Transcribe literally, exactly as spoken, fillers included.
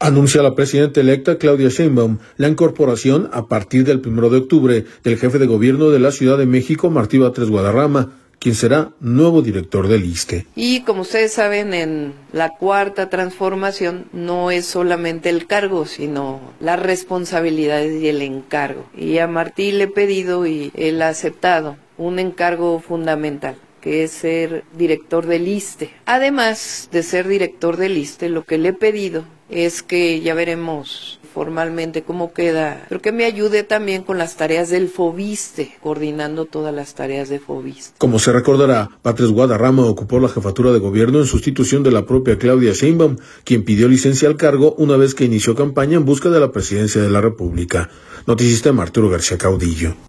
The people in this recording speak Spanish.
Anuncia la presidenta electa Claudia Sheinbaum la incorporación a partir del primero de octubre del jefe de gobierno de la Ciudad de México, Martí Batres Guadarrama, quien será nuevo director del I S S S S T E. Y como ustedes saben, en la cuarta transformación no es solamente el cargo, sino las responsabilidades y el encargo. Y a Martí le he pedido y él ha aceptado un encargo fundamental, que es ser director del I S S S T E. Además de ser director del I S S S T E, lo que le he pedido es que ya veremos formalmente cómo queda, pero que me ayude también con las tareas del FOBISTE, coordinando todas las tareas de FOBISTE. Como se recordará, Batres Guadarrama ocupó la jefatura de gobierno en sustitución de la propia Claudia Sheinbaum, quien pidió licencia al cargo una vez que inició campaña en busca de la presidencia de la República. Noticista Arturo García Caudillo.